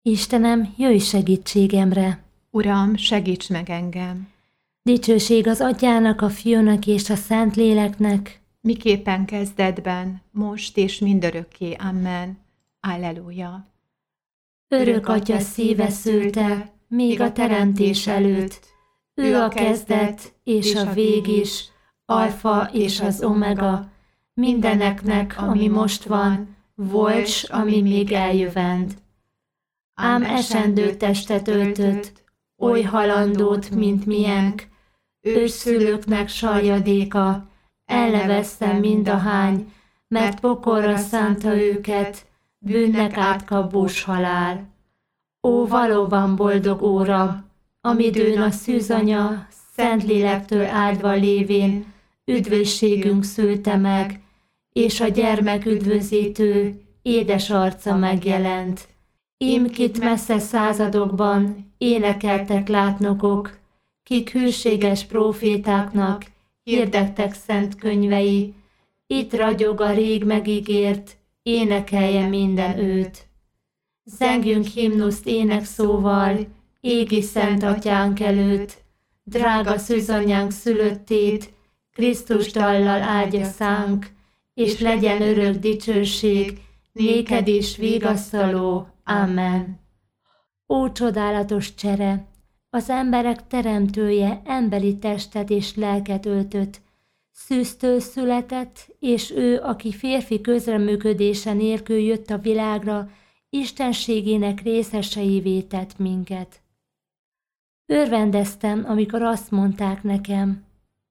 Istenem, jöjj segítségemre! Uram, segíts meg engem! Dicsőség az Atyának, a Fiúnak és a Szentléleknek, miképpen kezdetben, most és mindörökké. Amen. Alleluja. Örök Atya szíve szülte, még a teremtés előtt. Ő a kezdet és a vég is, alfa és az omega, mindeneknek, ami most van, volt, s ami még eljövend. Ám esendő testet öltött, oly halandót, mint mienk, ősszülőknek saljadéka, elneveztem mindahány, mert pokolra szánta őket, bűnnek átkapós halál. Ó, valóban boldog óra, amidőn a szűzanya, Szentlélektől áldva lévén, üdvösségünk szülte meg, és a gyermek üdvözítő, édes arca megjelent. Ím kit messze századokban énekeltek látnokok, kik hűséges prófétáknak hirdettek szent könyvei, itt ragyog a rég megígért, énekelje minden őt. Zengjünk himnuszt énekszóval, égi szent atyánk előtt, drága szűzanyánk szülöttét, Krisztus dallal áldja szánk, és legyen örök dicsőség, néked is vigasztaló. Amen. Ó, csodálatos csere! Az emberek teremtője emberi testet és lelket öltött, szűztől született, és ő, aki férfi közreműködése nélkül jött a világra, istenségének részeseivé tett minket. Örvendeztem, amikor azt mondták nekem,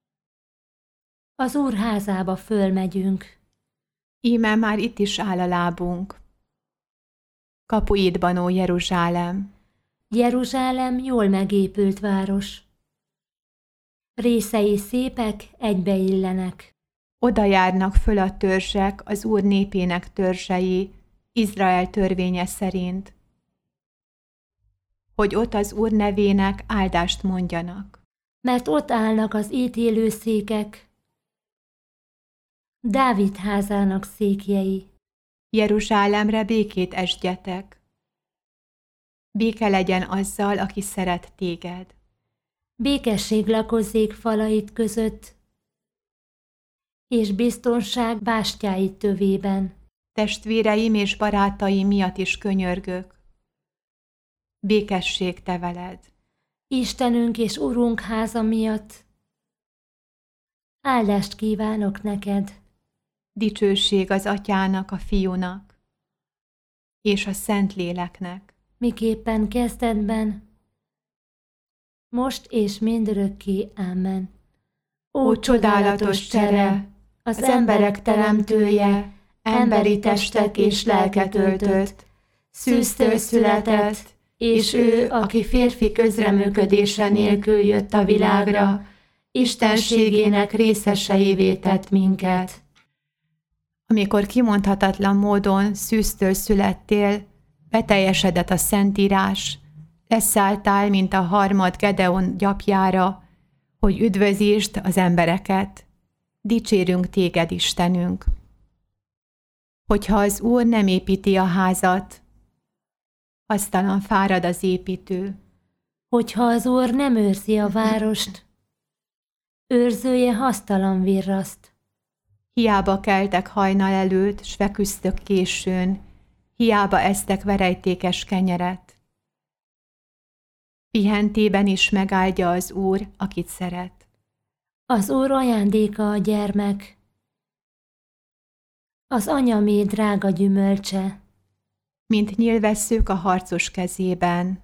az Úr házába fölmegyünk. Íme már itt is áll a lábunk. Kapuidban, ó Jeruzsálem! Jeruzsálem jól megépült város. Részei szépek, egybeillenek. Oda járnak föl a törzsek, az Úr népének törzsei, Izrael törvénye szerint, hogy ott az Úr nevének áldást mondjanak. Mert ott állnak az ítélőszékek, Dávid házának székjei. Jeruzsálemre békét esdjetek. Béke legyen azzal, aki szeret téged. Békesség lakozzék falait között, és biztonság bástyáit tövében. Testvéreim és barátaim miatt is könyörgök. Békesség te veled. Istenünk és Urunk háza miatt áldást kívánok neked. Dicsőség az Atyának, a Fiúnak és a Szentléleknek. Miképpen kezdetben, most és mindörökké. Amen. Ó, csodálatos csere! Az emberek teremtője, emberi testet és lelket öltött, szűztől született, és ő, aki férfi közreműködése nélkül jött a világra, istenségének részeseivé tett minket. Amikor kimondhatatlan módon szűztől születtél, beteljesedett a Szentírás, leszálltál, mint a harmad Gedeon gyapjára, hogy üdvözítsd az embereket. Dicsérünk téged, Istenünk! Hogyha az Úr nem építi a házat, hasztalan fárad az építő. Hogyha az Úr nem őrzi a várost, őrzője hasztalan virraszt. Hiába keltek hajnal előtt, s feküztök későn, hiába esztek verejtékes kenyeret. Pihentében is megáldja az Úr, akit szeret. Az Úr ajándéka a gyermek, az anyamé drága gyümölcse. Mint nyílvesszők a harcos kezében,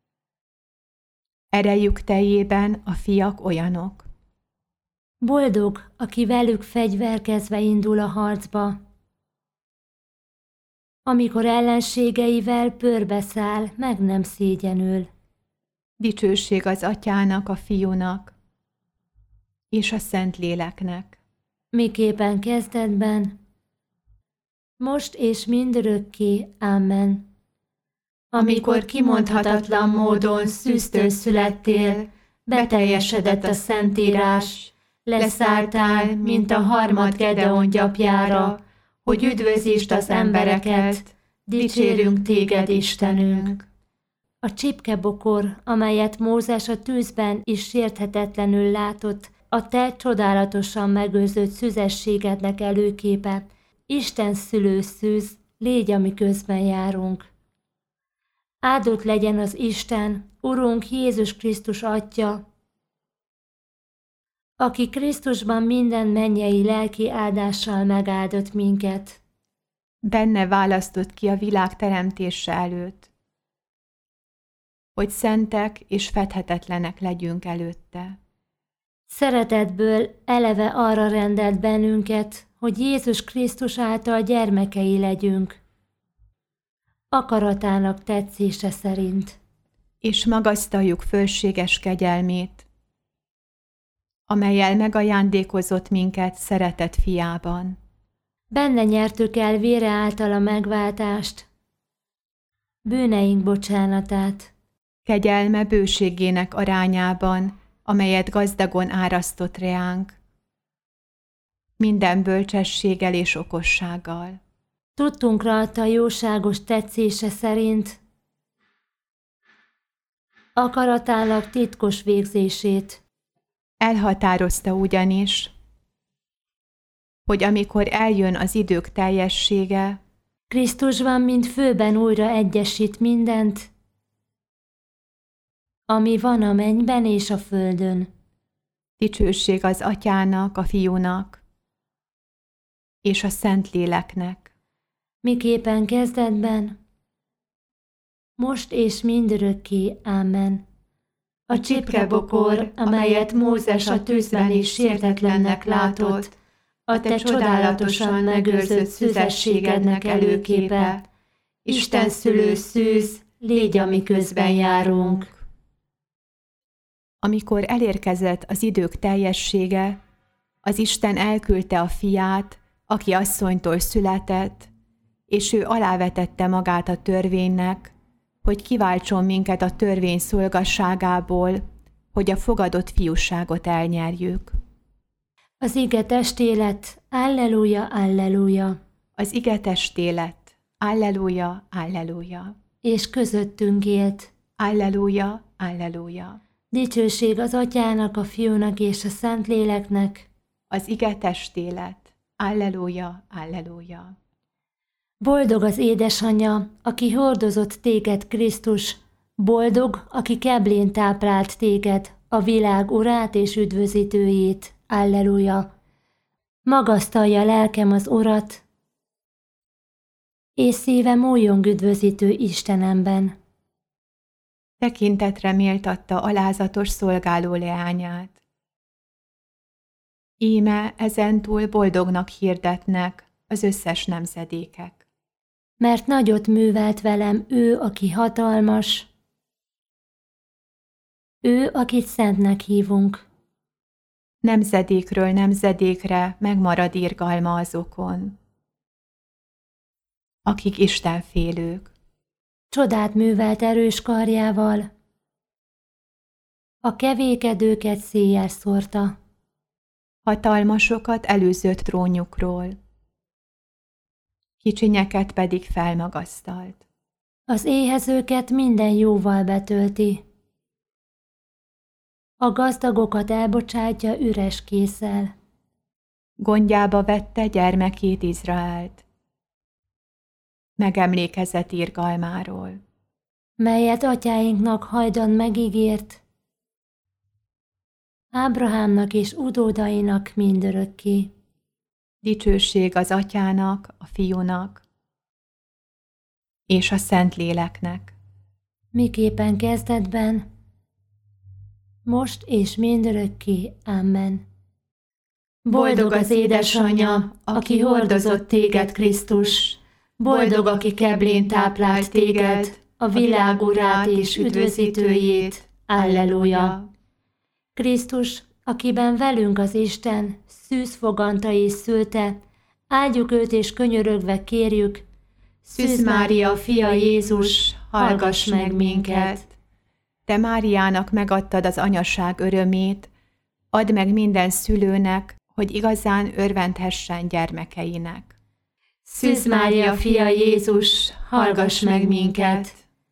erejük teljében a fiak olyanok. Boldog, aki velük fegyverkezve indul a harcba. Amikor ellenségeivel pörbeszáll, meg nem szégyenül. Dicsőség az Atyának, a Fiúnak és a Szentléleknek. Miképpen kezdetben, most és mindörökké. Amen. Amikor kimondhatatlan módon szűztől születtél, beteljesedett a Szentírás, leszálltál, mint a harmad Gedeon gyapjára, hogy üdvözítsd az embereket, dicsérünk téged, Istenünk! A csipkebokor, amelyet Mózes a tűzben is sérthetetlenül látott, a te csodálatosan megőrzött szüzességednek előképe, Isten szülő szűz, légy, ami közben járunk. Áldott legyen az Isten, Urunk Jézus Krisztus Atya, aki Krisztusban minden mennyei lelki áldással megáldott minket. Benne választott ki a világ teremtése előtt, hogy szentek és fedhetetlenek legyünk előtte. Szeretetből eleve arra rendelt bennünket, hogy Jézus Krisztus által gyermekei legyünk, akaratának tetszése szerint. És magasztaljuk fölséges kegyelmét, amellyel megajándékozott minket szeretett fiában. Benne nyertük el vére által a megváltást, bűneink bocsánatát. Kegyelme bőségének arányában, amelyet gazdagon árasztott reánk, minden bölcsességgel és okossággal. Tudtunk rajta jóságos tetszése szerint, akaratának titkos végzését. Elhatározta ugyanis, hogy amikor eljön az idők teljessége, Krisztusban, mint főben újra egyesít mindent, ami van a mennyben és a földön. dicsőség az Atyának, a Fiúnak és a Szentléleknek. Miképpen kezdetben, most és mindörökké. Ámen. A csipkebokor, amelyet Mózes a tűzben is sértetlennek látott, a te csodálatosan megőrzött szüzességednek előképe, Isten szülő szűz, légy, ami közben járunk. Amikor elérkezett az idők teljessége, az Isten elküldte a Fiát, aki asszonytól született, és ő alávetette magát a törvénynek, hogy kiváltson minket a törvény szolgasságából, hogy a fogadott fiúságot elnyerjük. Az ige testé lett, alleluja, alleluja, Az ige testé lett, alleluja, alleluja, és közöttünk élt. alleluja, alleluja. Dicsőség az Atyának, a Fiúnak és a Szentléleknek. Az ige testé lett, alleluja, alleluja. Boldog az édesanyja, aki hordozott téged, Krisztus, boldog, aki keblén táplált téged, a világ urát és üdvözítőjét. Alleluja! Magasztalja lelkem az Urat, és szívem újjong üdvözítő Istenemben. Tekintetre méltatta alázatos szolgáló leányát. Íme ezentúl boldognak hirdetnek az összes nemzedékek. Mert nagyot művelt velem ő, aki hatalmas, ő, akit szentnek hívunk. Nemzedékről nemzedékre megmarad irgalma azokon, akik istenfélők. Csodát művelt erős karjával, a kevékedőket széjjel szórta. Hatalmasokat előzött trónjukról, kicsinyeket pedig felmagasztalt. Az éhezőket minden jóval betölti. A gazdagokat elbocsátja üres késszel. Gondjába vette gyermekét Izraelt. Megemlékezett irgalmáról, melyet atyáinknak hajdan megígért, Ábrahámnak és utódainak mindörökké. Dicsőség az Atyának, a Fiúnak és a Szentléleknek. Miképpen kezdetben, most és mindörökké. Amen. Boldog az édesanyja, aki hordozott téged, Krisztus, boldog, aki keblén táplált téged, a világ urát és üdvözítőjét. Alleluja! Krisztus, akiben velünk az Isten, szűzfoganta és szülte, áldjuk őt és könyörögve kérjük, Szűz Mária, fia Jézus, hallgass meg minket! Te Máriának megadtad az anyaság örömét, add meg minden szülőnek, hogy igazán örvendhessen gyermekeinek. Szűz Mária, fia Jézus, hallgass meg minket!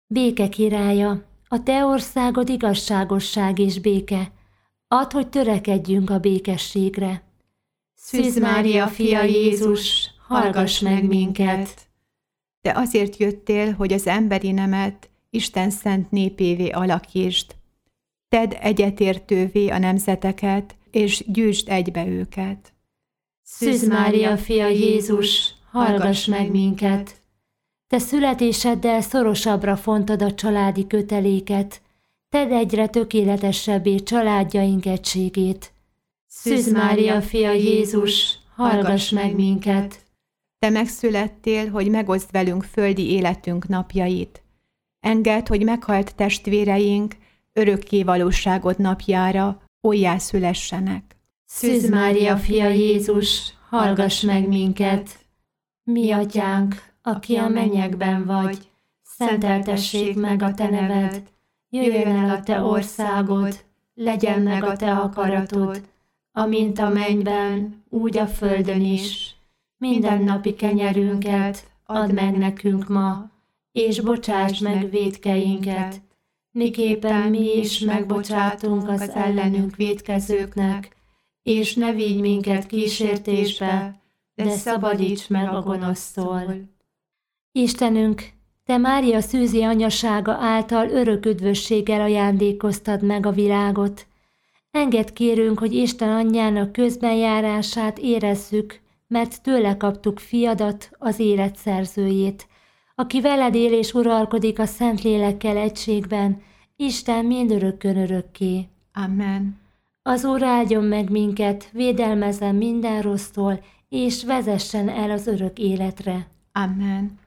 Béke királya, a te országod igazságosság és béke. Add, hogy törekedjünk a békességre. Szűz Mária fia Jézus, hallgass meg minket! Te azért jöttél, hogy az emberi nemet Isten szent népévé alakítsd. Tedd egyetértővé a nemzeteket, és gyűjtsd egybe őket. Szűz Mária fia Jézus, hallgass meg minket! Te születéseddel szorosabbra fontad a családi köteléket, tedd egyre tökéletesebbé családjaink egységét. Szűz Mária fia Jézus, hallgass meg minket! Te megszülettél, hogy megoszd velünk földi életünk napjait. Engedd, hogy meghalt testvéreink örökké valóságod napjára újjászülessenek. Szűz Mária fia Jézus, hallgass meg minket! Mi atyánk, aki a mennyekben vagy, szenteltessék meg a te neved, jöjjön el a te országod, legyen meg a te akaratod, amint a mennyben, úgy a földön is. Mindennapi kenyerünket add meg nekünk ma, és bocsásd meg vétkeinket, miképpen mi is megbocsátunk az ellenünk vétkezőknek, és ne vigy minket kísértésbe, de szabadíts meg a gonosztól. Istenünk, te Mária szűzi anyasága által örök üdvösséggel ajándékoztad meg a világot. Engedd kérünk, hogy Isten anyjának közbenjárását érezzük, mert tőle kaptuk fiadat, az élet szerzőjét, aki veled él és uralkodik a Szentlélekkel egységben, Isten mindörökkön örökké. Amen. Az Úr áldjon meg minket, védelmezzen minden rossztól, és vezessen el az örök életre. Amen.